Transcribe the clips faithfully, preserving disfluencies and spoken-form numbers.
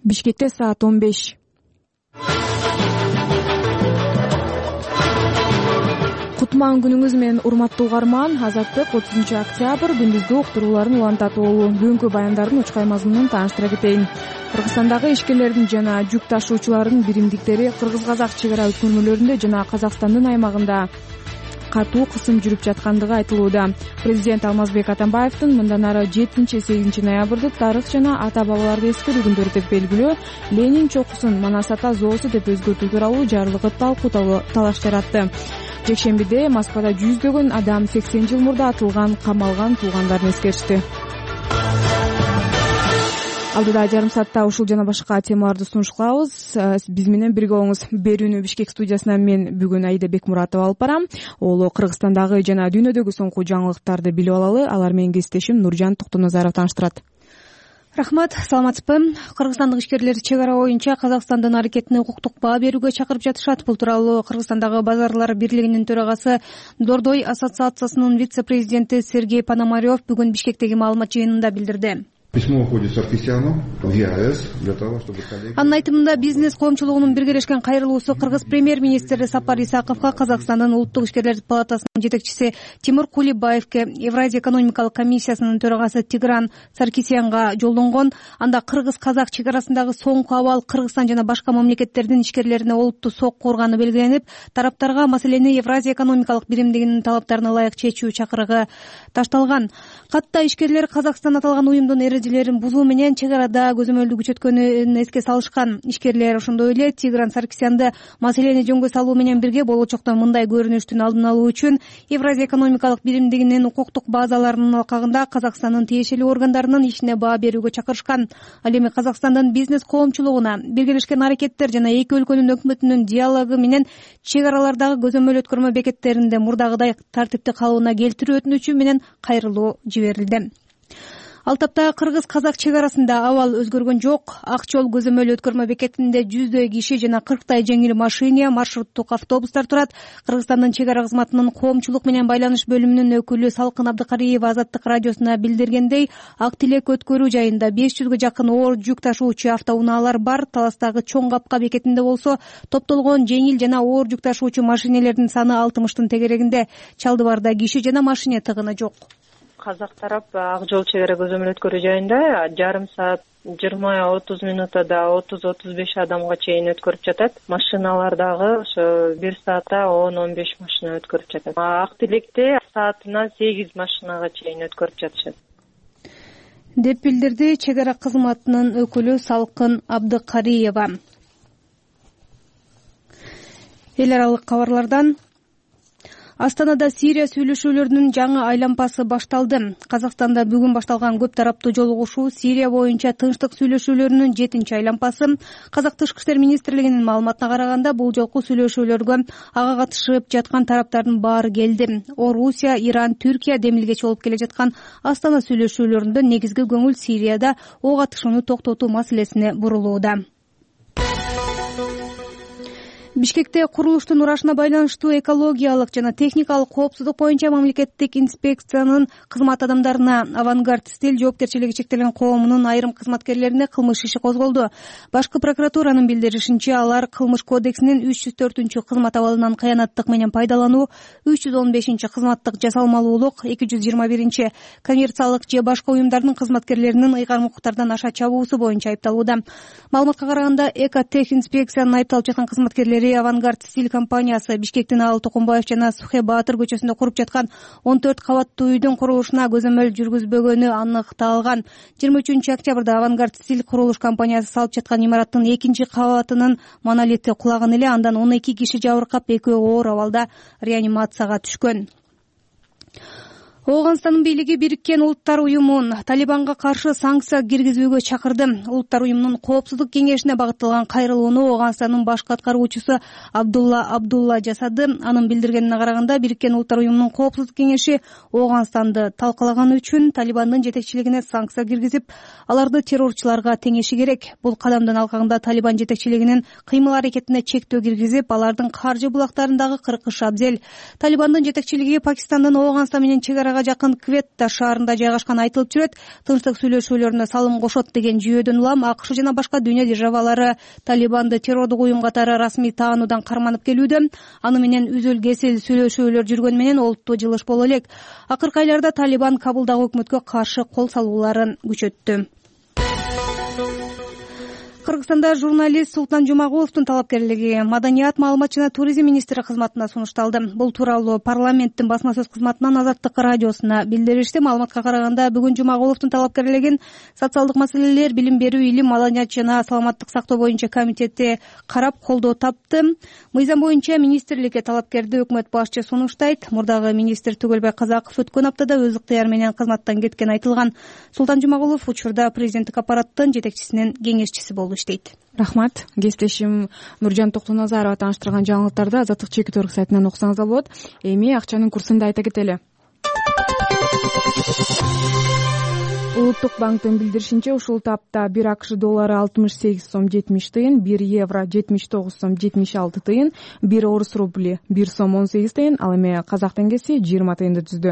Бишкекте саат он беш. Кутман күнүңүз менен урматтуу угарман. Азаттык отузунчу октябрь күндүздүк уктурууларын улантатуу. Бүгүнкү баяндардын учкай мазмунун тааныштыра кетейин. Кыргызстандагы ишкерлердин жана жүк ташуучулардын биримдиктери кыргыз-казак чек ара өткөрмөлөрүндө жана Казакстандын аймагында катуу кысым жүрүп жаткандыгы айтылууда. Президент Алмазбек Атамбаевдин мындан ары жетинчи сегизинчи ноябрды тарых жана ата бабаларды эскерүү күндөрү деп белгилөө, Ленин чокусун Манас ата зоосу деп өзгөртүү тууралуу жарлыгы талкуу талаш жаратты. Жекшембиде Москвада жүздөгөн адам сексен жыл мурда атылган, камалган туугандарын эскеришти. Алдыда жарым саатта ушул жана башка темаларды сунуш кылабыз. Биз менен бирге болуңуз. Берүүнү Бишкек студиясынан мен бүгүн Аида Бекмуратова алып барам. Ол Кыргызстандагы жана дүйнөдөгү соңку жаңылыктарды билип алалы. Алар менен кесиптешим Нуржан Токтоназаров тааныштырат. Рахмат, саламатсызбы? Кыргызстандык ишкерлер чек ара боюнча Казакстандын аракетине укуктук баа берүүгө чакырып жатышат. Бул тууралуу Кыргызстандагы базарлар бирлигинин төрагасы, Дордой ассоциациясынын вице-президенти Сергей Пономарев бүгүн Бишкектеги маалымат жыйынында билдирди. Письмо уходит Саркисяну в ЕАЭС для того, чтобы коллеги... Анын айтымында бизнес коомчулугунун биргелешкен кайрылуусу Кыргыз премьер-министри Сапар Исаковго, Казакстандын улуттук ишкерлер палатасынын жетекчиси Тимур Кулибаевке, Евразия экономикалык комиссиясынын төрагасы Тигран Саркисянга жолдонгон. Анда кыргыз-казак чек арасындагы соңку абал Кыргызстан жана башка мамлекеттердин ишкерлерине олуттуу сокку урганы белгиленип, тараптарга маселени Евразия экономикалык биримдигинин талаптарына ылайык чечүү чакырыгы ташталган. Катта ишкерлер Казакстан аталган уюмдун эрежелерин бузуу менен чек арада көзөмөлдү күчөткөнүн эске салышкан. Ишкерлер ошондой эле Тигран Саркисянды маселени жөнгө салуу менен бирге болочокто мындай көрүнүштүн алдын алуу үчүн Евразия экономикалык биримдигинин укуктук базаларынын алкагында Казакстандын тиешелүү органдарынын ишине баа берүүгө чакырышкан. Ал эми Казакстандын бизнес коомчулугуна биргелешкен аракеттер жана эки өлкөнүн өкмөтүнүн диалогу менен чек аралардагы көзөмөл өткөрмө бекеттеринде мурдагыдай тартипти калыбына келтирүү өтүнүчү менен кайрылуу жиберилди. Ал тапта кыргыз-казак чек арасында абал өзгөргөн жок. Ак жол көзөмөл өткөрмө бекетинде жүздөй киши жана кырктай жеңил машина, маршруттук автобустар турат. Кыргызстандын чек ара кызматынын коомчулук менен байланыш бөлүмүнүн өкүлү Салкын Абдыкариева Азаттык радиосуна билдиргендей, ак тилек өткөрүү жайында беш жүзгө жакын оор жүк ташуучу автоунаалар бар. Таластагы Чоң Капка бекетинде болсо топтолгон жеңил жана оор жүк ташуучу машинелердин саны алтымыштын тегерегинде. Чалдыбарда киши жана машина тыгыны жок. Казак тарап ак жол чек ара көзөмөл өткөрүү жайында жарым саат жыйырма отуз минутада отуз отуз беш адамга чейин өткөрүп жатат. Машиналардагы ошо бир саатта он он беш машина өткөрүп жатат. Ак тилекте саатына сегиз машинага чейин өткөрүп жатышат деп билдирди чек ара кызматынын өкүлү Салкын Абдыкариева. Эл аралык кабарлардан Астанада Сирия сүйлөшүүлөрүнүн жаңы айлампасы башталды. Казакстанда бүгүн башталган көп тараптуу жолугушуу Сирия боюнча тынчтык сүйлөшүүлөрүнүн жетинчи айлампасы. Казак Тышкы иштер министрлигинин маалыматына караганда, бул жолку сүйлөшүүлөргө ага катышып жаткан тараптардын баары келди. Орусия, Иран, Түркия демилгечи болуп келе жаткан Астана сүйлөшүүлөрүндө негизги көңүл Сирияда ок атышууну токтотуу маселесине бурулууда. Бишкекте курулуштун урашына байланыштуу экологиялык жана техникалык коопсуздук боюнча мамлекеттик инспекциянын кызмат адамдарына Авангард Стиль жоопкерчилиги чектелген коомунун айрым кызматкерлерине кылмыш иши козголду. Башкы прокуратуранын билдиришинче, алар кылмыш кодексинин үч жүз төртүнчү кызмат абалынан кыянаттык менен пайдалануу, үч жүз он бешинчи кызматтык жасалмалуулук, эки жүз жыйырма биринчи коммерциялык же башка уюмдардын кызматкерлеринин ыйгарым укуктардан аша чабуусу боюнча айыпталууда. Маалыматка караганда, Экотех инспекциянын айыпталып жаткан кызматкерлери Авангард Стиль компаниясы Бишкектин Аал Токумбаев жана Сухе Баатыр көчөсүндө куруп жаткан он төрт кабаттуу үйдүн курулушуна көзөмөл жүргүзбөгөнү аныкталган. жыйырма үчүнчү октябрда Авангард Стиль курулуш компаниясы салып жаткан имараттын экинчи кабатынын монолити кулаган эле. Андан он эки киши жабыркап, экөө оор абалда реанимацияга түшкөн. Ооганстандын бийлиги Бириккен Улуттар уюмун Талибанга каршы санкция киргизүүгө чакырды. Улуттар уюмунун коопсуздук кеңешине багытталган кайрылууну Ооганстандын башкы аткаруучусу Абдулла Абдулла жасады. Анын билдиргенине караганда, Бириккен Улуттар уюмунун коопсуздук кеңеши Ооганстанды талкалаганы үчүн Талибандын жетекчилигине санкция киргизип, аларды террорчуларга теңеши керек. Бул кадамдын алкагында Талибан жетекчилигинин кыймыл аракетине чектөө киргизип, алардын каржы булактарындагы кыркышы абзел. Талибандын жетекчилиги Пакистандын Ооганстан менен чек арага Кыргызстанга жакын Кветта шаарында жайгашканы айтылып жүрөт. Тынчтык сүйлөшүүлөрүнө салым кошот деген жүйөдөн улам АКШ жана башка дүйнө державалары Талибанды террордук уюм катары расмий таануудан карманып келүүдө. Аны менен үзүл кесил сүйлөшүүлөр жүргөн менен олуттуу жылыш боло элек. Акыркы айларда Талибан Кабулдагы өкмөткө каршы кол салууларын күчөттү. Кыргызстанда журналист Султан Жумагуловдун талапкерлиги Маданият, маалымат жана туризм министри кызматына сунушталды. Бул тууралуу парламенттин басма сөз кызматынан Азаттык радиосуна билдиришти. Маалыматка караганда, бүгүн Жумагуловдун талапкерлигин социалдык маселелер, билим берүү, илим, маданият жана саламаттык сактоо боюнча комитети карап колдоо тапты. Мыйзам боюнча министрликке талапкерди өкмөт башчы сунуштайт. Мурдагы министр Түгөлбай Казаков өткөн аптада өз ыктыяры менен кызматтан кеткен айтылган. Султан Жумагулов учурда президенттик аппараттын жетекчисинин кеңешчиси болуп иштейт. Рахмат. Кесиптешим Нуржан Токтоназарова тааныштырган жаңылыктарды Азаттык чекит өрүк сайтынан окусаңыздар болот. Эми акчанын курсун да айта кетели. Улуттук банктын билдиришинче, ушул тапта бир АКШ доллары алтымыш сегиз сом жетимиш тыйын, бир евро жетимиш тогуз сом жетимиш алты тыйын, бир орус рубли бир сом он сегиз тыйын, ал эми казак теңгеси жыйырма тыйынды түздү.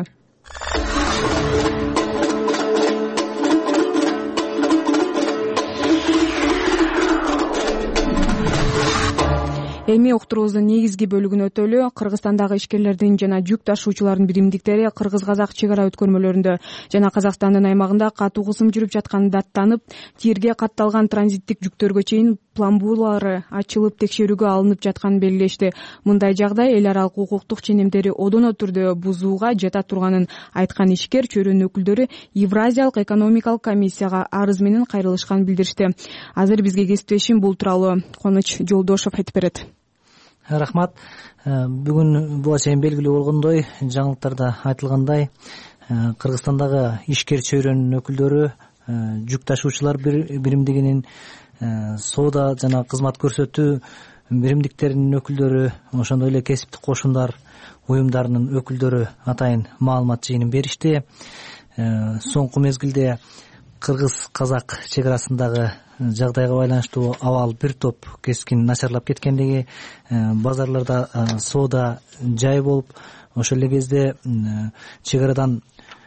Эми уктуруубуздун негизги бөлүгүн өтөлү. Кыргызстандагы ишкерлердин жана жүк ташуучулардын биримдиктери кыргыз-казак чек ара өткөрмөлөрүндө жана Казакстандын аймагында катуу кысым жүрүп жатканын даттанып, тирге катталган транзиттик жүктөргө чейин пломбулары ачылып текшерүүгө алынып жатканын белгилешти. Мындай жагдай эл аралык укуктук ченемдери одоно түрдө бузууга жата турганын айткан ишкер чөйрөнүн өкүлдөрү Евразиялык экономикалык комиссияга арыз менен кайрылышканын билдиришти. Азыр бизге кесиптешим бул тууралуу Кубаныч Жолдошов айтып берет. Рахмат. Бүгүн буга чейин белгилүү болгондой, жаңылыктарда айтылгандай, Кыргызстандагы ишкер чөйрөнүн өкүлдөрү жүк ташуучулар биримдигинин, соода жана кызмат көрсөтүү биримдиктеринин өкүлдөрү, ошондой эле кесиптик кошундар уюмдарынын өкүлдөрү атайын маалымат жыйынын беришти. Соңку мезгилде кыргыз-казак чек арасындагы жагдайга байланыштуу абал бир топ кескин начарлап кеткендиги, базарларда соода жай болуп, ошол эле кезде чек арадан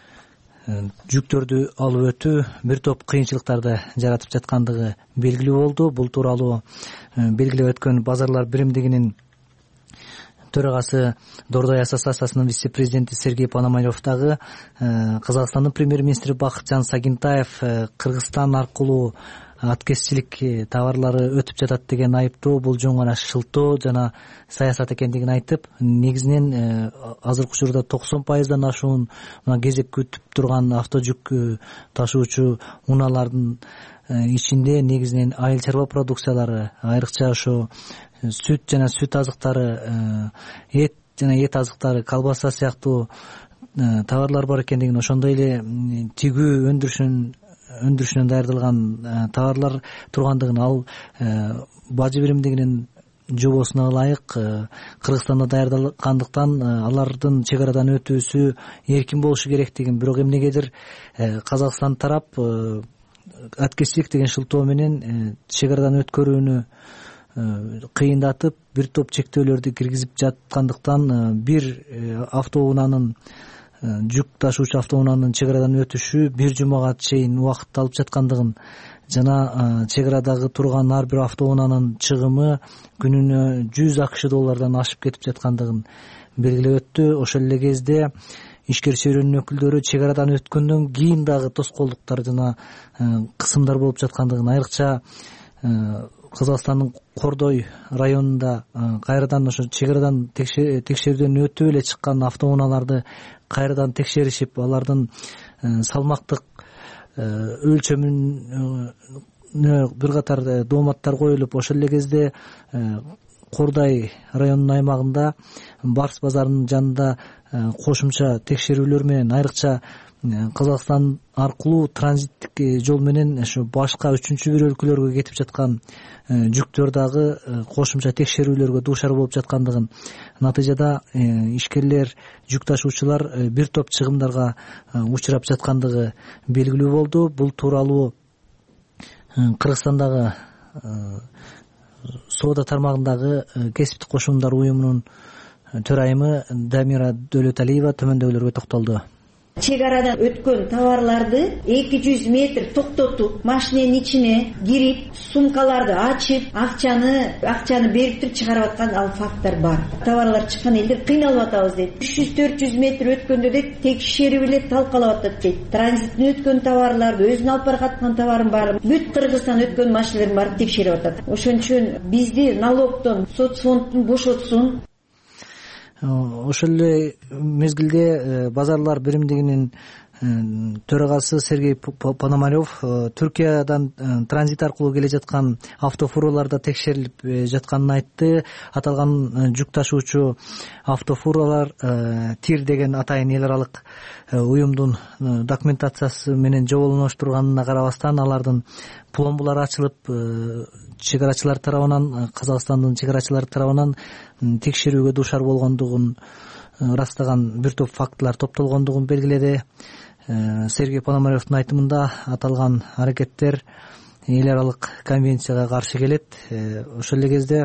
жүктөрдү алып өтүү бир топ кыйынчылыктарды жаратып жаткандыгы белгилүү болду. Бул тууралуу белгилеп өткөн базарлар биримдигинин төрагасы, Дордой ассоциациясынын вице-президенти Сергей Пономарев дагы, Казакстандын премьер-министри Бакытжан Сагинтаев Кыргызстан аркылуу аткезчилик товарлары өтүп жатат деген айыптоо бул жөн гана шылтоо жана саясат экендигин айтып, негизинен азыркы учурда токсон пайыздан ашуун кезек күтүп турган авто жүк ташуучу унаалардын ичинде негизинен айыл чарба продукциялары, айрыкча ошо сүт жана сүт азыктары, эт жана эт азыктары, колбаса сыяктуу товарлар бар экендигин, ошондой эле тигүү өндүрүшүнүн өндүрүшүнөн даярдалган товарлар тургандыгын, ал бажы биримдигинин жобосуна ылайык Кыргызстанда даярдалгандыктан алардын чек арадан өтүүсү эркин болушу керектигин, бирок эмнегедир Казакстан тарап аткезчилик деген шылтоо менен чек арадан өткөрүүнү кыйындатып, бир топ чектөөлөрдү киргизип жаткандыктан бир автоунаанын жүк ташуучу автоунаанын чек арадан өтүшү бир жумага чейин убакыт алып жаткандыгын жана чек арадагы турган ар бир автоунаанын чыгымы күнүнө жүз АКШ доллардан ашып кетип жаткандыгын белгилеп өттү. Ошол эле кезде ишкер чөйрөнүн өкүлдөрү чек арадан өткөндөн кийин дагы тоскоолдуктар жана кысымдар болуп жаткандыгын, айрыкча Казакстандын Кордой районунда кайрадан ошо чек арадан текшерүүдөн өтүп эле чыккан автоунааларды кайрадан текшеришип, алардын салмактык өлчөмүнө бир катар дооматтар коюлуп, ошол эле кезде Кордой районунун аймагында Барс базарынын жанында кошумча текшерүүлөр менен, айрыкча Казакстан аркылуу транзиттик жол менен ошо башка үчүнчү бир өлкөлөргө кетип жаткан жүктөр дагы кошумча текшерүүлөргө дуушар болуп жаткандыгын, натыйжада ишкерлер, жүк ташуучулар бир топ чыгымдарга учурап жаткандыгы белгилүү болду. Бул тууралуу Кыргызстандагы соода тармагындагы кесиптик кошумдар уюмунун төрайымы Дамира Дөөлөталиева төмөндөгүлөргө токтолду. чек арадан өткөн товарларды эки жүз метр токтотуп, машиненин ичине кирип, сумкаларды ачып, акчаны акчаны берип туруп чыгарып аткан ал факттар бар. Товарлар чыккан элдер кыйналып атабыз дейт. үч жүз төрт жүз метр өткөндө дейт, текшерип эле талкалап атат дейт. Транзиттен өткөн товарларды, өзүнүн алып бараткан товарын баарын бүт Кыргызстан өткөн машиналердин баарын текшерип атат. Ошон үчүн бизди налогдон, соцфонддон бошотсун. Ошол эле мезгилде базарлар биримдигинин төрагасы Сергей Пономарев Түркиядан транзит аркылуу келе жаткан автофураларда текшерилип жатканын айтты. Аталган жүк ташуучу автофуралар ТИР деген атайын эл аралык уюмдун документациясы менен жоболоноштурганына карабастан алардын пломбалары ачылып, чек арачылар тарабынан, Казакстандын чек арачылары тарабынан текшерүүгө дуушар болгондугун ырастаган бир топ фактылар топтолгондугун белгиледи. Сергей Пономаревдин айтымында аталган аракеттер эл аралык конвенцияга каршы келет. Ошол эле кезде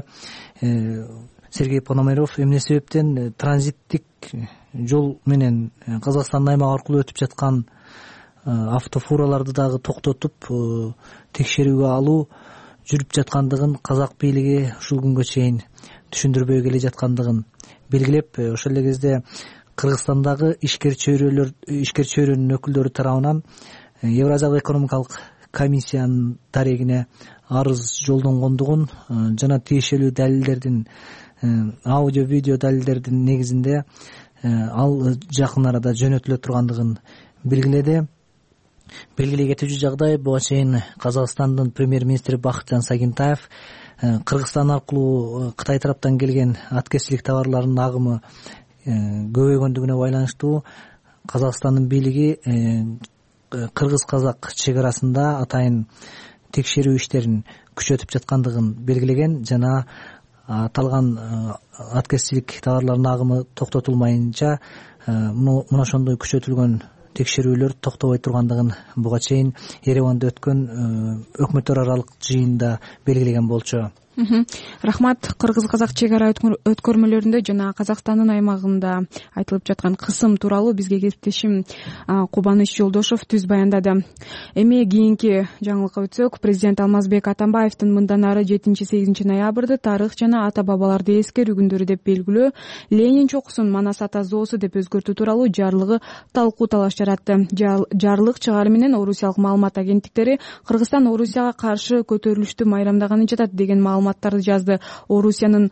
Сергей Пономарев эмне себептен транзиттик жол менен Казакстандын аймагы аркылуу өтүп жаткан автофураларды дагы токтотуп текшерүүгө алуу жүрүп жаткандыгын казак бийлиги ушул күнгө чейин түшүндүрбөй келе жаткандыгын белгилеп, ошол эле кезде Кыргызстандагы ишкер чөйрөлөр ишкер чөйрөнүн өкүлдөрү тарабынан Евразиялык экономикалык комиссиянын дарегине арыз жолдонгондугун жана тиешелүү далилдердин, аудио видео далилдердин негизинде ал жакын арада жөнөтүлө тургандыгын белгиледи. Белгилей кетүүчү жагдай, буга чейин Казакстандын премьер-министри Бакытжан Сагинтаев Кыргызстан аркылуу Кытай тараптан келген аткерчилик товарларынын агымы көбөйгөндүгүнө байланыштуу Казакстандын бийлиги кыргыз-казак чек арасында атайын текшерүү иштерин күчөтүп жаткандыгын белгилеген жана аталган аткерчилик товарларынын агымы токтотулмайынча мына ошондой күчөтүлгөн текшерүүлөр токтобой тургандыгын буга чейин Ереванда өткөн өкмөттөр аралык жыйында белгилеген болчу. Рахмат. Кыргыз-казак чек ара өткөрмөлөрүндө жана Казакстандын аймагында айтылып жаткан кысым тууралуу бизге кесиптешим Кубаныч Жолдошов түз баяндады. Эми кийинки жаңылыкка өтсөк, президент Алмазбек Атамбаевдин мындан ары жетинчи сегизинчи ноябрда тарых жана ата бабаларды эскерүү күндөрү деп белгилөө Ленин чокусун Манас ата зоосу деп өзгөртүү тууралуу жарлыгы талкуу талаш жаратты. Жарлык чыгаары менен Орусиялык маалымат агенттиктери Кыргызстан Орусияга каршы көтөрүлүштү майрамдаганы жатат деген маалыматтарды жазды. Орусиянын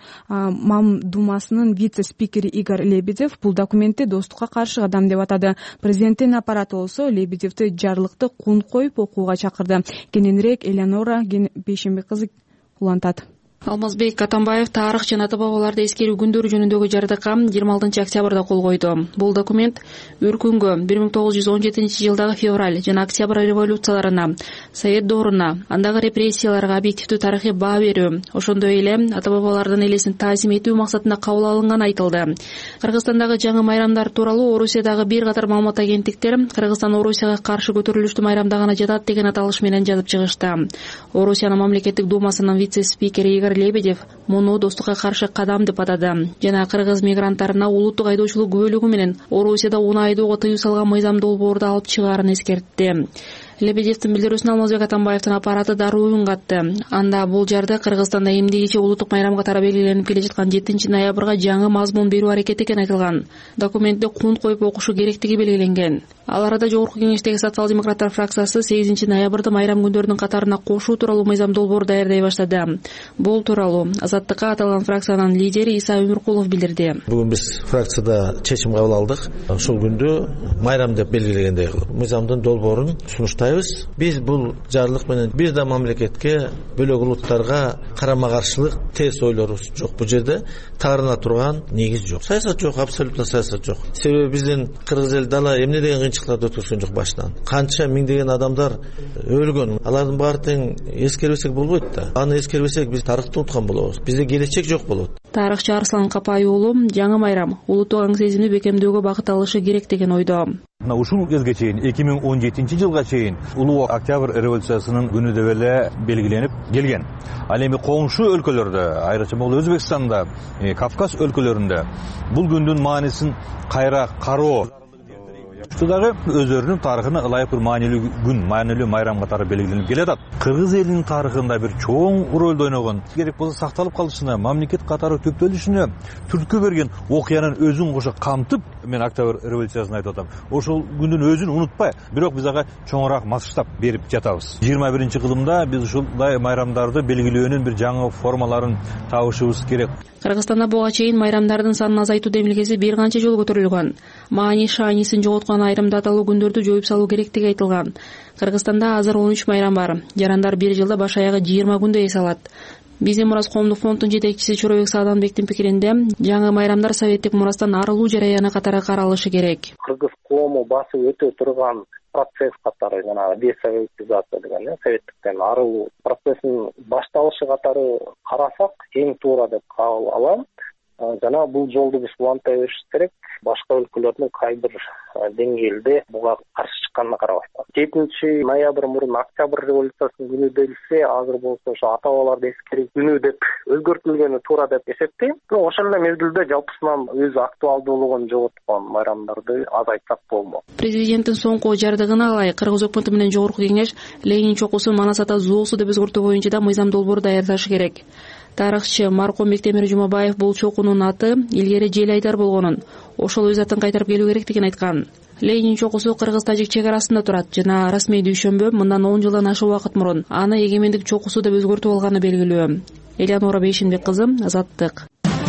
Мамдумасынын вице-спикери Игорь Лебедев бул документти достукка каршы кадам деп атады. Президенттин аппараты болсо Лебедевди жарлыкты кун коюп окууга чакырды. Кененирээк Элеонора Бейшембек кызы улантат. Алмазбек Атамбаев тарых жана ата бабаларды эскерүү күндөрү жөнүндөгү жардыкка жыйырма алтынчы октябрда кол койду. Бул документ өркүнгө бир миң тогуз жүз он жетинчи жылдагы февраль жана октябрь революцияларына, Совет дооруна, андагы репрессияларга объективдүү тарыхый баа берүү, ошондой эле ата бабалардын элесин таасим этүү максатында кабыл алынганы айтылды. Кыргызстандагы жаңы майрамдар тууралуу Орусиядагы бир катар маалымат агенттиктер Кыргызстан Орусияга каршы көтөрүлүштү майрамдаганы жатат деген аталыш менен жазып чыгышты. Орусиянын мамлекеттик думасынын вице-спикери Игорь Лебедев муну достукка каршы кадам деп атады жана кыргыз мигранттарына улуттук айдоочулук күбөлүгү менен Орусияда унаа айдоого тыюу салган мыйзам долбоорду алып чыгаарын эскертти. Лебедевдин билдирүүсүнө Алмазбек Атамбаевдин аппараты дароо үн катты. Анда бул жарды Кыргызстанда эмдигичи улуттук майрамга тарап белгиленип келе жаткан жетинчи ноябрга жаңы мазмун берүү аракети экени айтылган. Документте кун коюп окушу керектиги белгиленген. Ал арада Жогорку Кеңештеги социал-демократтар фракциясы сегизинчи ноябрда майрам күндөрүнүн катарына кошуу тууралуу мыйзам долбоор даярдай баштады. Бул тууралуу Азаттыкка аталган фракциянын лидери Иса Өмүркулов билдирди. Бүгүн биз фракцияда чечим кабыл алдык. Ушул күндү майрам деп белгилегендей мыйзамдын долбоорун сунуштайбыз. Биз бул жарлык менен бир да мамлекетке, бөлөк улуттарга карама каршылык, терс ойлорубуз жок. Бул жерде таарына турган негиз жок. Саясат жок, абсолютно саясат жок. Себеби биздин кыргыз эл дала эмне деген кыйынчылыктарды өткөргөн жок башынан. Канча миңдеген адамдар өлгөн. Алардын баары тең эскербесек болбойт да. Аны эскербесек биз тарыхты унуткан болобуз. Бизде келечек жок болот. Тарыхчы Арслан Капай уулу жаңы майрам улуттук аң сезимди бекемдөөгө багыт алышы керек деген ойдо. Мына ушул кезге чейин эки миң он жетинчи жылга чейин улуу октябрь революциясынын күнү деп эле белгиленип келген. Ал эми коңшу өлкөлөрдө, айрыкча бул Өзбекстанда, Кавказ өлкөлөрүндө бул күндүн маанисин кайра кароо дагы өздөрүнүн тарыхына ылайык бир маанилүү күн, маанилүү майрам катары белгиленип келатат. Кыргыз элинин тарыхында бир чоң ролду ойногон, керек болсо сакталып калышына, мамлекет катары төптөлүшүнө түрткү берген окуянын өзүн кошо камтып, мен Октябрь революциясын айтып атам. Ошол күндүн өзүн унутпай, бирок биз ага чоңураак масштаб берип жатабыз. жыйырма биринчи кылымда биз ушундай майрамдарды белгилөөнүн бир жаңы формаларын табышыбыз керек. Кыргызстанда буга чейин майрамдардын санын азайтуу демилгеси бир канча жолу көтөрүлгөн. Маани шаанисин жоготкон айрым даталуу күндөрдү жоюп салуу керектиги айтылган. Кыргызстанда азыр он үч майрам бар. Жарандар бир жылда баш аягы жыйырма күндө эс алат. Биздин мурас коомдук фонддун жетекчиси Чоробек Сааданбектин пикиринде, жаңы майрамдар советтик мурастан арылуу жараяны катары каралышы керек. Кыргыз коому басып өтө турган процесс катары, жана десоветизация деген, советтиктен арылуу процессинин башталышы катары карасак, эң туура деп кабыл алам. Жана бул жолду биз улантай беришибиз керек. Башка өлкөлөрдүн кай бир деңгээлде буга каршы чыкканына карабастан. жетинчи ноябрь мурун Октябрь революциясынын күнү делсе, азыр болсо ошо ата бабаларды эскерүү күнү деп өзгөртүлгөнү туура деп эсептейм. Бирок ошол эле мезгилде жалпысынан өз актуалдуулугун жоготкон майрамдарды азайтсак болмок. Президенттин соңку жардыгына алай, Кыргыз өкмөтү менен Жогорку кеңеш Ленин чокусун Манас ата зоосу деп өзгөртүү боюнча да мыйзам долбоор даярдашы керек. Тарыхчы Марком Бектемир Жумабаев бул чокунун аты илгери Желайдар болгонун, ошол өз атын кайтарып келүү керектигин айткан. Ленин чокусу Кыргыз-Тажик чек арасында турат жана расмий дүйшөмбө мындан он жылдан ашык убакыт мурун аны эгемендик чокусу деп өзгөртүп алганы белгилүү. Элеонора Бейшинбек кызы, Азаттык.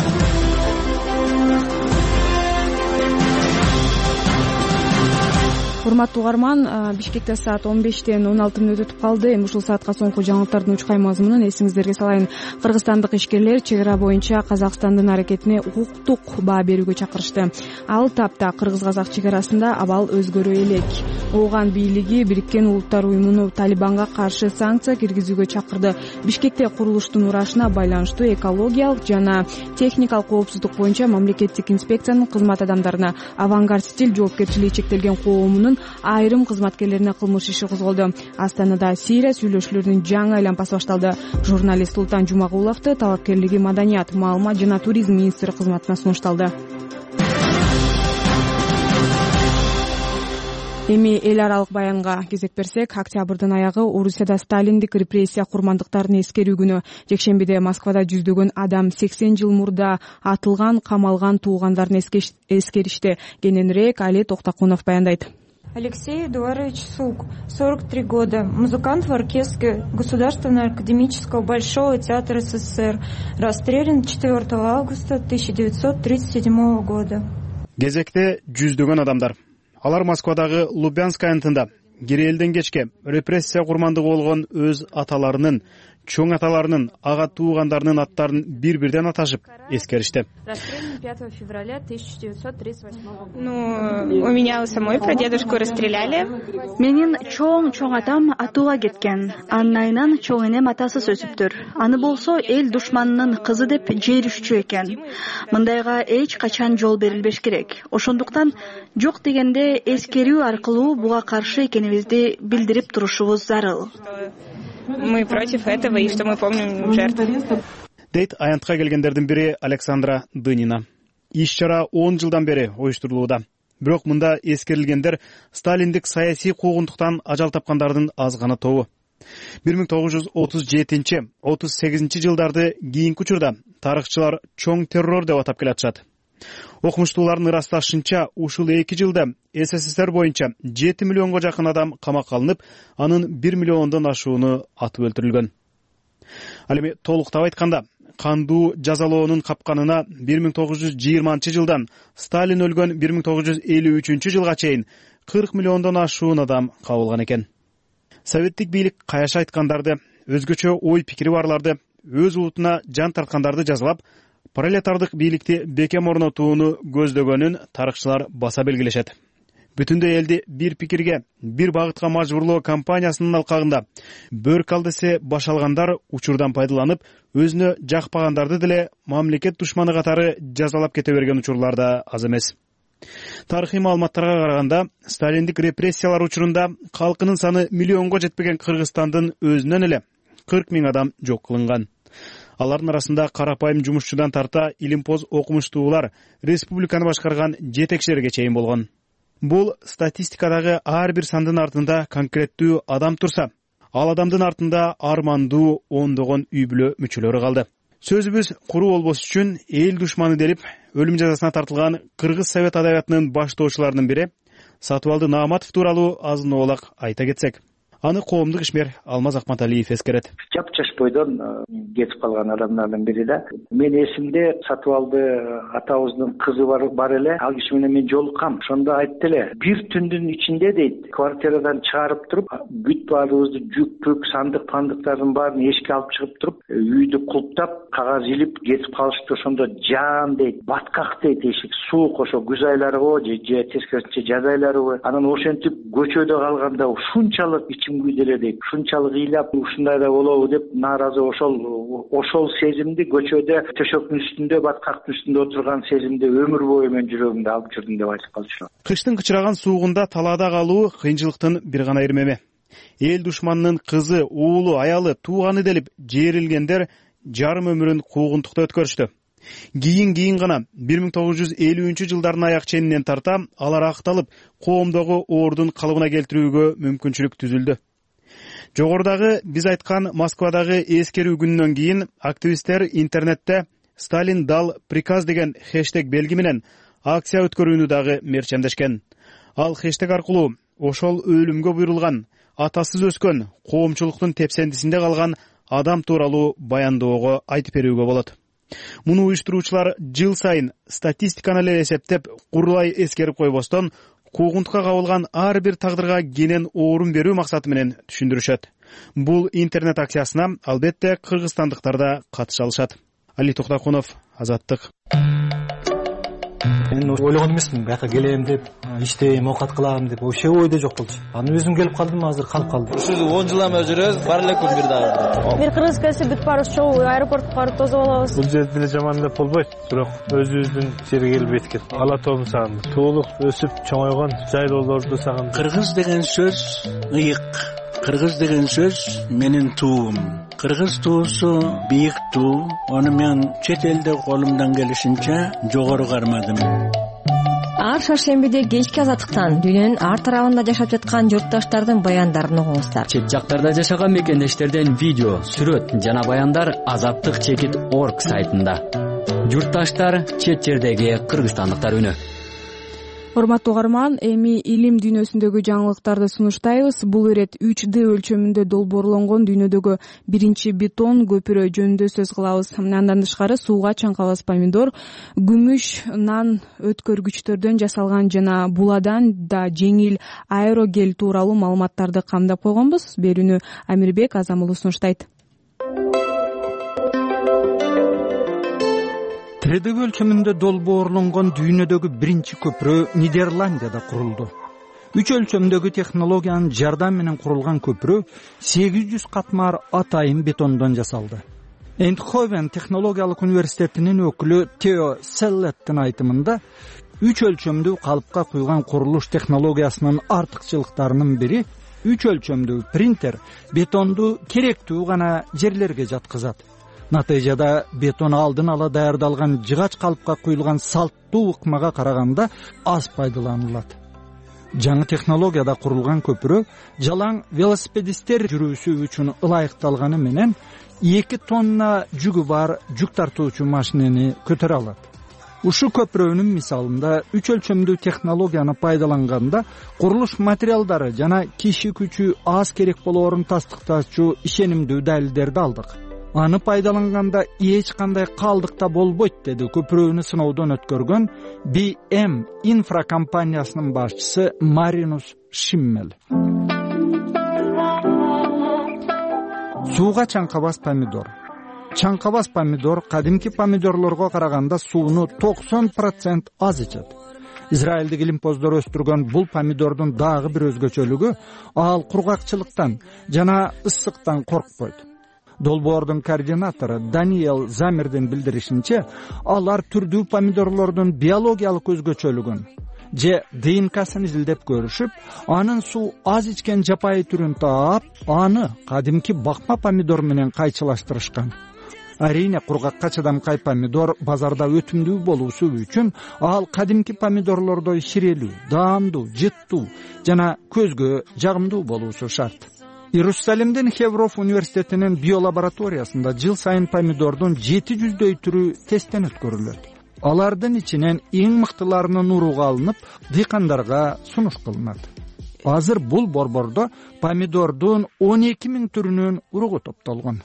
Урматтуу угарман, Бишкекте саат он бештен он алты мүнөт өтүп калды. Эми ушул саатка соңку жаңылыктардын учкай мазмунун эсиңиздерге салайын. Кыргызстандык ишкерлер чек ара боюнча Казакстандын аракетине укуктук баа берүүгө чакырышты. Ал тапта кыргыз-казак чек арасында абал өзгөрө элек. Ооган бийлиги Бириккен Улуттар уюмуну Талибанга каршы санкция киргизүүгө чакырды. Бишкекте курулуштун урашына байланыштуу экологиялык жана техникалык коопсуздук боюнча мамлекеттик инспекциянын кызмат адамдарына Авангард стиль жоопкерчилиги чектелген коомунун айрым кызматкерлерине кылмыш иши козголду. Астанада Сирия сүйлөшүүлөрүнүн жаңы айланпасы башталды. Журналист Султан Жумагуловду талапкерлиги маданият, маалымат жана туризм министри кызматына сунушталды. Эми эл аралык баянга кезек берсек, октябрдын аягы Орусияда сталиндик репрессия курмандыктарын эскерүү күнү. Жекшембиде Москвада жүздөгөн адам сексен жыл мурда атылган, камалган туугандарын эскеришти. Кененирээк Али Токтокунов баяндайт. Алексей Эдуардович Сук, сорок три года, музыкант в оркестре Государственного академического Большого театра СССР, расстрелян четвёртого августа тысяча девятьсот тридцать седьмого года. Кезекте жүздөгөн адамдар. Алар Москвадагы Лубянск айынтында кире элден кечке репрессия курмандыгы болгон өз аталарынын, чоң аталарынын, ага туугандарынын аттарын бир-бирден аташып эскеришти. Расстрелян пятого февраля тысяча девятьсот тридцать восьмого года. Ну, у меня у самой прадедушку расстреляли. Менин чоң-чоң атам атууга кеткен. Анын айынан чоң энем атасыз өсүптүр. Аны болсо эл душманынын кызы деп жерүшчү экен. Мындайга эч качан жол берилбеш керек. Ошондуктан жок дегенде эскерүү аркылуу буга каршы экенибизди билдирип турушубуз зарыл. Мы против этого и что мы помним жертв. Дейт аянтка келгендердин бири Александра Дынина. Иш-чара он жылдан бери оюштурулууда. Бирок мында эскерилгендер сталиндик саясий куугунтуктан ажал тапкандардын аз гана тобу. бир миң тогуз жүз отуз жетинчи — отуз сегизинчи жылдарды кийинки учурда тарыхчылар чоң террор деп атап келатышат. Окумуштуулардын ырасташынча, ушул эки жылда СССР боюнча жети миллионго жакын адам камакка алынып, анын бир миллиондон ашууну атып өлтүрүлгөн. Ал эми толуктап айтканда, кандуу жазалоонун капканына бир миң тогуз жүз жыйырманчы жылдан Сталин өлгөн бир миң тогуз жүз элүү үчүнчү жылга чейин кырк миллиондон ашуун адам кабылган экен. Советтик бийлик каяша айткандарды, өзгөчө ой пикири барларды, өз улутуна жан тарткандарды жазалап, пролетардык бийликти бекем орнотууну көздөгөнүн тарыхчылар баса белгилешет. Бүтүндөй элди бир пикирге, бир багытка мажбурлоо кампаниясынын алкагында бөрк ал десе баш алгандар учурдан пайдаланып, өзүнө жакпагандарды деле мамлекет душманы катары жазалап кете берген учурлар да аз эмес. Тарыхый маалыматтарга караганда, сталиндик репрессиялар учурунда калкынын саны миллионго жетпеген Кыргызстандын өзүнөн эле кырк миң адам жок кылынган. Алардын арасында карапайым жумушчудан тарта илимпоз окумуштуулар, республиканы башкарган жетекчилерге чейин болгон. бул статистикадагы ар бир сандын артында конкреттүү адам турса, ал адамдын артында армандуу ондогон үй бүлө мүчөлөрү калды. Сөзүбүз куру болбош үчүн эл душманы делип өлүм жазасына тартылган кыргыз совет адабиятынын баштоочуларынын бири Сатыбалды Нааматов тууралуу азын-оолак айта кетсек, аны коомдук ишмер Алмаз Акматалиев эскерет. Жапчаш бойдон кетип калган адамдардын бири да. Мен эсимде Сатыбалды атабыздын кызы бар бар эле, ал киши менен мен жолуккам. Ошондо айтты эле, бир түндүн ичинде дейт, квартирадан чыгарып туруп, бүт баарыбызды жүк пүк, сандык пандыктардын баарын эшикке алып чыгып туруп, үйдү кулптап, кагаз илип кетип калышты. Ошондо жаан дейт, баткак дейт эшик, суук, ошо күз айларыбы же тескерисинче жаз айларыбы. Анан ошентип көчөдө калганда ушунчалык ичим күйдөлө дейт, ушунчалык ыйлап, ушундай да болобу деп нааразы ошол ошол сезимди көчөдө төшөктүн үстүндө, баткактын үстүндө отурган сезимди өмүр бою мен жүрөгүмдө алып жүрдүм деп айтып калчу. Кыштын кычыраган суугунда талаада калуу кыйынчылыктын бир гана ирмеми. Эл душманынын кызы, уулу, аялы, тууганы делип жерилгендер жарым өмүрүн куугунтукта өткөрүштү. Кийин кийин гана бир миң тогуз жүз элүүнчү жылдардын аяк ченинен тарта алар акталып, коомдогу оордун калыбына келтирүүгө мүмкүнчүлүк түзүлдү. Жогорудагы биз айткан Москвадагы эскерүү күнүнөн кийин активисттер интернетте Сталин дал приказ деген хэштег белги менен акция өткөрүүнү дагы мерчемдешкен. Ал хэштег аркылуу ошол өлүмгө буйрулган, атасыз өскөн, коомчулуктун тепсендисинде калган адам тууралуу баянdoого айтып берүүгө болот. Муну уюштуруучулар жыл сайын статистиканы эле эсептеп, курулай эскерип койбостон, куугунтукка кабылган ар бир тагдырга кенен орун берүү максаты менен түшүндүрүшөт. Бул интернет акциясына албетте кыргызстандыктар да катыша алышат. Али Токтокунов, Азаттык. Мен ойлогон эмесмин, бияка келем деп, иштейм, оокат кылам деп, вообще ойдо жок болчу. Аны өзүм келип калдым, азыр калып калдым. Ушул он жыл эме жүрөбүз, бар эле күн бир дагы. Бир кыргыз келсе бүт баарыбыз чогуу аэропортко барып тосуп алабыз. Бул жерде деле жаман деп болбойт, бирок өзүбүздүн жерге келип эткет. Ала тообун сагындым. Туулук өсүп чоңойгон жайлоолорду сагындым. Кыргыз деген сөз ыйык. Кыргыз деген сөз менин туум. Кыргыз туусу бийик туу. Аны мен чет элде колумдан келишинче жогору кармадым. Ар шаршембиде кечки Азаттыктан дүйнөнүн ар тарабында жашап жаткан журтташтардын баяндарын угуңуздар. Чет жактарда жашаган мекендештерден видео, сүрөт жана баяндар азаттык чекит точка орг сайтында. Журтташтар, чет жердеги кыргызстандыктар үнү. Урматтуу угарман, эми илим дүйнөсүндөгү жаңылыктарды сунуштайбыз. Бул ирет үч дэ өлчөмүндө долбоорлонгон дүйнөдөгү биринчи бетон көпүрө жөнүндө сөз кылабыз. Андан тышкары сууга чаңкабас помидор, күмүш нан өткөргүчтөрдөн жасалган жана буладан да жеңил аэрогель тууралуу маалыматтарды камдап койгонбуз. Берүүнү Амирбек Азамулу сунуштайт. три дэ өлчөмүндө долбоорлонгон дүйнөдөгү биринчи көпүрө Нидерландияда курулду. Үч өлчөмдөгү технологиянын жардамы менен курулган көпүрө сегиз жүз катмар атайын бетондон жасалды. Эндховен технологиялык университетинин өкүлү Тео Селлеттин айтымында, үч өлчөмдүү калыпка куйган курулуш технологиясынын артыкчылыктарынын бири үч өлчөмдүү принтер бетонду керектүү гана жерлерге жаткызат. Натыйжада бетон алдын ала даярдалган жыгач калыпка куюлган салттуу ыкмага караганда аз пайдаланылат. Жаңы технологияда курулган көпүрө жалаң велосипедисттер жүрүүсү үчүн ылайыкталганы менен эки тонна жүгү бар жүк тартуучу машинени көтөрө алат. Ушу көпүрөнүн мисалында үч өлчөмдүү технологияны пайдаланганда курулуш материалдары жана киши күчү аз керек болоорун тастыктаачу ишенимдүү далилдерди алдык. Аны пайдаланганда эч кандай калдыкта болбойт, деди көпүрөнү сыноодон өткөргөн би эм Инфра компаниясынын башчысы Маринус Шиммел. Сууга чаңкабас помидор. Чаңкабас помидор кадимки помидорлорго караганда сууну токсон процент аз ичет. Израилдик илимпоздор өстүргөн бул помидордун дагы бир өзгөчөлүгү ал кургакчылыктан жана ысыктан коркпойт. Долбоордун координатору Даниэл Замердин билдиришинче, алар түрдүү помидорлордун биологиялык өзгөчөлүгүн же ди эн касын изилдеп көрүшүп, анын суу аз ичкен жапайы түрүн таап, аны кадимки бакма помидор менен кайчылаштырышкан. Арийне кургакка чыдамкай помидор базарда өтүмдүү болуусу үчүн ал кадимки помидорлордой ширелүү, даамдуу, жыттуу жана көзгө жагымдуу болуусу шарт. Иерусалимдин Хевров университетинин биолабораториясында жыл сайын помидордун жети жүздөй түрү тесттен өткөрүлөт. Алардын ичинен эң мыктыларынын уругу алынып, дыйкандарга сунуш кылынат. Азыр бул борбордо помидордун он эки миң түрүнүн уругу топтолгон.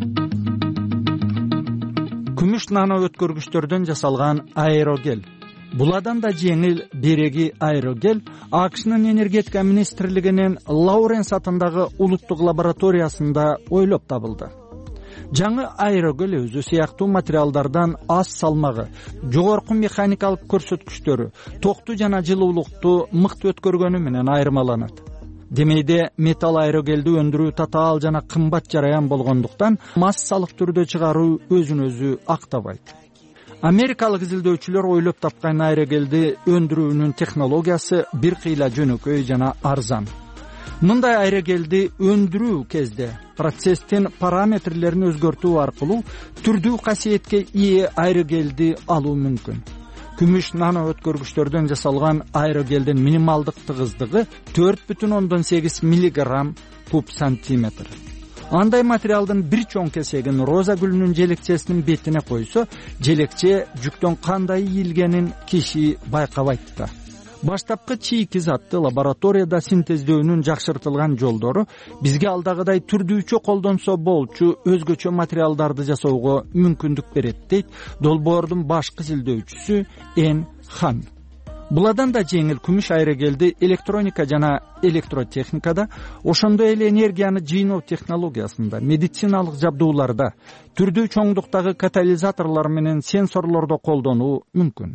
Күмүш нано өткөргүчтөрдөн жасалган аэрогел. Буладан да жеңил береги аэрогел АКШнын энергетика министрлигинин Лауренс атындагы улуттук лабораториясында ойлоп табылды. Жаңы аэрогел өзү сыяктуу материалдардан аз салмагы, жогорку механикалык көрсөткүчтөрү, токту жана жылуулукту мыкты өткөргөнү менен айырмаланат. Демейде металл аэрогелди өндүрүү татаал жана кымбат жараян болгондуктан массалык түрдө чыгаруу өзүн өзү актабайт. Америкалык изилдөөчүлөр ойлоп тапкан аэрогелди өндүрүүнүн технологиясы бир кыйла жөнөкөй жана арзан. Мындай аэрогелди өндүрүү кезде процесстин параметрлерин өзгөртүү аркылуу түрдүү касиетке ээ аэрогелди алуу мүмкүн. Күмүш нано өткөргүчтөрдөн жасалган аэрогелдин минималдык тыгыздыгы төрт бүтүн ондон сегиз миллиграмм куб сантиметр. Андай материалдын бир чоң кесегин роза гүлүнүн желекчесинин бетине койсо, желекче жүктөн кандай ийилгенин киши байкабайт да. Баштапкы чийки затты лабораторияда синтездөөнүн жакшыртылган жолдору бизге алдагыдай түрдүүчө колдонсо болчу өзгөчө материалдарды жасоого мүмкүндүк берет, дейт долбоордун башкы изилдөөчүсү Эн Хан. Буладан да жеңил күмүш аэрогелди электроника жана электротехникада, ошондой эле энергияны жыйноо технологиясында, медициналык жабдууларда, түрдүү чоңдуктагы катализаторлор менен сенсорлордо колдонуу мүмкүн.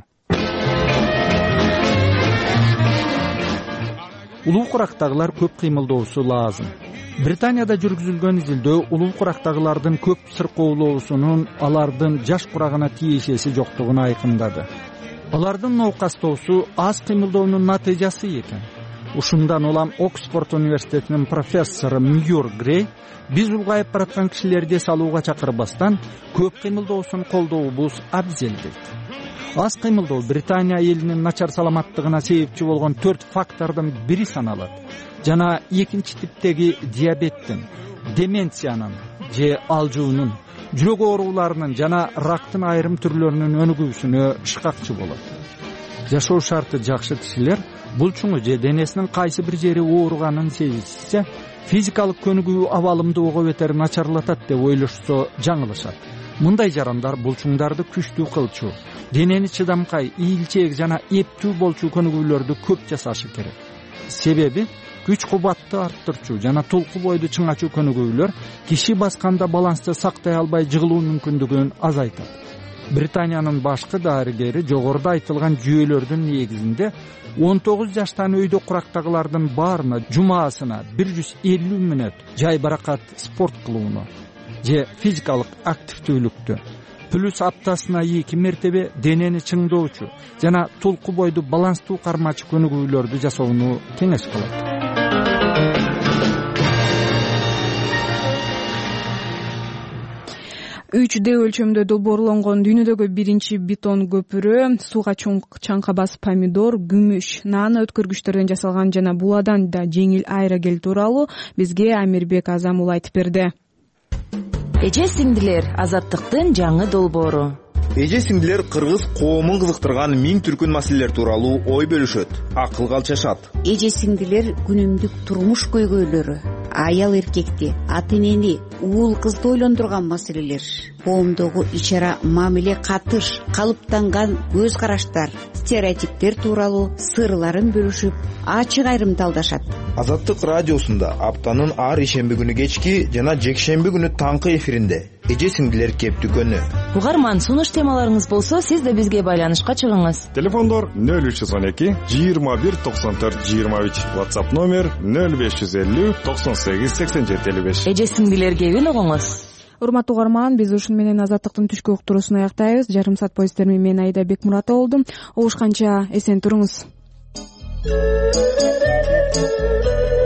Улуу курактагылар көп кыймылдоосу лазым. Британияда жүргүзүлгөн изилдөө улуу курактагылардын көп сыркоолоосунун алардын жаш курагына тиешеси жоктугун айкындады. Алардын ноокастоосу аз кыймылдоонун натыйжасы экен. Ушундан улам Оксфорд университетинин профессору Мюр Грей биз улгайып бараткан кишилерди салууга чакырбастан көп кыймылдоосун колдообуз абзел дейт. Аз кыймылдоо Британия элинин начар саламаттыгына себепчи болгон төрт фактордун бири саналат. Жана экинчи типтеги диабеттин, деменциянын же алжуунун, жүрөк ооруларынын жана рактын айрым түрлөрүнүн өнүгүүсүнө шыкакчы болот. Жашоо шарты жакшы кишилер булчуңу же денесинин кайсы бир жери ооруганын сезишсе, физикалык көнүгүү абалымдуулугу бетер начарлатат деп ойлошсо жаңылышат. Мындай жарандар булчуңдарды күчтүү кылчу, денени чыдамкай, ийилчээк жана эптүү болчу көнүгүүлөрдү көп жасашы керек. Себеби күч кубатты арттырчу жана толку бойду чыңачуу көнүгүүлөр киши басканда балансты сактай албай жыгылуу мүмкүндүгүн азайтат. Британиянын башкы дарыгери жогоруда айтылган жүйөлөрдүн негизинде он тогуз жаштан өйдө курактагылардын баарына жумаасына бир жүз элүү мүнөт жай баракат спорт кылууну же физикалык активдүүлүктү, плюс аптасына эки мертебе денени чыңдоочу жана толку бойду баланстуу кармачы көнүгүүлөрдү жасоону кеңеш кылат. үч дэ өлчөмдө долбоорлонгон дүйнөдөгү биринчи бетон көпүрө сууга чаңкабас помидор, күмүш нано өткөргүчтөрдөн жасалган жана буладан да жеңил аэрогел тууралуу бизге Амирбек Азам уулу айтып берди. Эже сиңдилер, азаттыктын жаңы долбоору. Эже сиңдилер кыргыз коомун кызыктырган миң түркүн маселелер тууралуу ой бөлүшөт, акылга алчашат. Эже сиңдилер күнүмдүк турмуш көйгөйлөрү, аял эркекти, ата энени, уул кызды ойлондурган маселелер, коомдогу ичара мамиле катыш, калыптанган көз караштар, стереотиптер тууралуу сырларын бөлүшүп, ачык айрымдалдашат. Азаттык радиосунда аптанын ар ишемби күнү кечки жана жекшемби күнү таңкы эфиринде эже сиңдилер кептүкөнү. Угарман, сунуш темаларыңыз болсо, сиз да бизге байланышка чыгыңыз. Телефондор нөл үч жүз он эки жыйырма бир токсон төрт жыйырма үч, WhatsApp номер нөл беш жүз элүү токсон сегиз сексен жети элүү беш. Эже сиңдилерге үн угуңуз. Урматтуу угарман, биз ушун менен азаттыктын түшкү уктуруусун аяктайбыз. Жарым саат боюнча терми мен Айда Бекмурата болдум. Угушканча эсен туруңуз.